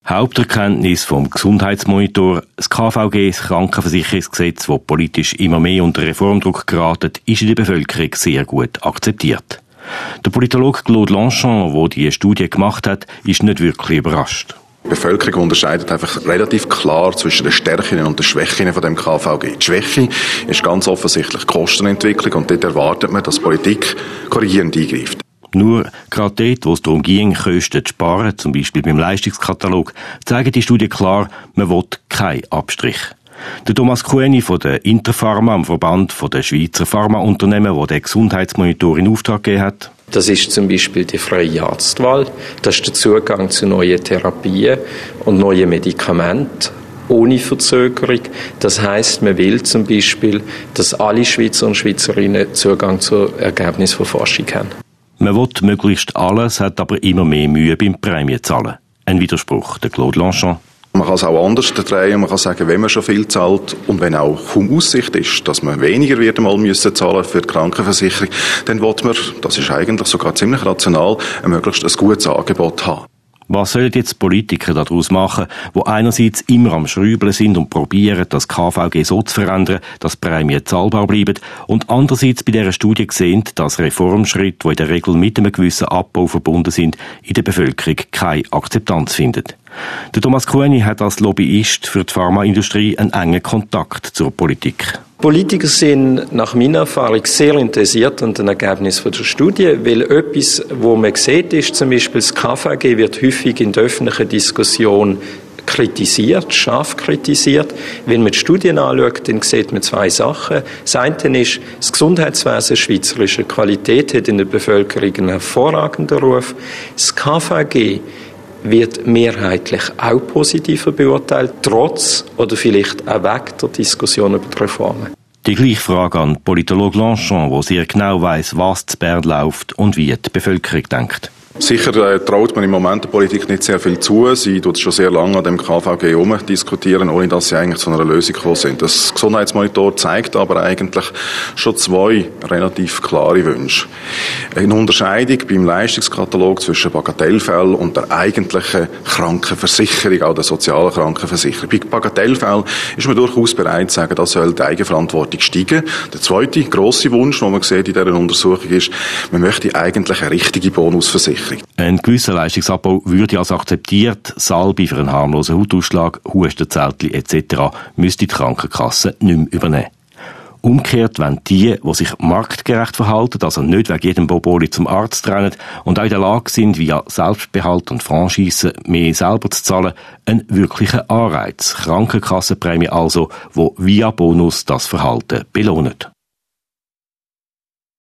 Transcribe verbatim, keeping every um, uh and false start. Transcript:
Haupterkenntnis vom Gesundheitsmonitor, das K V G, das Krankenversicherungsgesetz, das politisch immer mehr unter Reformdruck geraten, ist in der Bevölkerung sehr gut akzeptiert. Der Politologe Claude Lanchon, der diese Studie gemacht hat, ist nicht wirklich überrascht. Die Bevölkerung unterscheidet einfach relativ klar zwischen den Stärken und den Schwächen von dem K V G. Die Schwäche ist ganz offensichtlich die Kostenentwicklung und dort erwartet man, dass die Politik korrigierend eingreift. Nur gerade dort, wo es darum ging, Kosten zu sparen, zum Beispiel beim Leistungskatalog, zeigen die Studie klar, man will keinen Abstrich. Der Thomas Kueni von der Interpharma, am Verband der Schweizer Pharmaunternehmen, der den Gesundheitsmonitor in Auftrag gegeben hat. Das ist zum Beispiel die freie Arztwahl, das ist der Zugang zu neuen Therapien und neuen Medikamenten ohne Verzögerung. Das heisst, man will zum Beispiel, dass alle Schweizer und Schweizerinnen Zugang zu Ergebnissen von Forschung haben. Man will möglichst alles, hat aber immer mehr Mühe beim Prämienzahlen. Ein Widerspruch, der Claude Lanchon. Man kann es auch anders drehen. Man kann sagen, wenn man schon viel zahlt und wenn auch kaum Aussicht ist, dass man weniger wird einmal müssen zahlen für die Krankenversicherung, dann will man, das ist eigentlich sogar ziemlich rational, ein möglichst ein gutes Angebot haben. Was sollen jetzt Politiker daraus machen, die einerseits immer am Schrübeln sind und probieren, das K V G so zu verändern, dass Prämien zahlbar bleiben, und andererseits bei dieser Studie sehen, dass Reformschritte, die in der Regel mit einem gewissen Abbau verbunden sind, in der Bevölkerung keine Akzeptanz finden. Der Thomas Kueni hat als Lobbyist für die Pharmaindustrie einen engen Kontakt zur Politik. Politiker sind nach meiner Erfahrung sehr interessiert an den Ergebnissen der Studie, weil etwas, wo man sieht, ist zum Beispiel, das K V G wird häufig in der öffentlichen Diskussion kritisiert, scharf kritisiert. Wenn man die Studien anschaut, dann sieht man zwei Sachen. Das eine ist, das Gesundheitswesen schweizerischer Qualität hat in der Bevölkerung einen hervorragenden Ruf. Das K V G wird mehrheitlich auch positiver beurteilt, trotz oder vielleicht auch weg der Diskussion über die Reformen. Die gleiche Frage an Politologe Lanchon, der sehr genau weiss, was zu Bern läuft und wie die Bevölkerung denkt. Sicher äh, traut man im Moment der Politik nicht sehr viel zu. Sie tut schon sehr lange an dem K V G herumdiskutieren, ohne dass sie eigentlich zu einer Lösung gekommen sind. Das Gesundheitsmonitor zeigt aber eigentlich schon zwei relativ klare Wünsche. Eine Unterscheidung beim Leistungskatalog zwischen Bagatellfällen und der eigentlichen Krankenversicherung, auch der sozialen Krankenversicherung. Bei Bagatellfällen ist man durchaus bereit zu sagen, da soll die Eigenverantwortung steigen. Der zweite grosse Wunsch, den man sieht in dieser Untersuchung, ist, man möchte eigentlich eine richtige Bonusversicherung. Ein gewisser Leistungsabbau würde also akzeptiert. Salbe für einen harmlosen Hautausschlag, Hustenzeltli et cetera müsste die Krankenkasse nicht mehr übernehmen. Umgekehrt, wenn die, die sich marktgerecht verhalten, also nicht wegen jedem Boboli zum Arzt rennen und auch in der Lage sind, via Selbstbehalt und Franchise mehr selber zu zahlen, einen wirklichen Anreiz. Krankenkassenprämie also, wo via Bonus das Verhalten belohnt.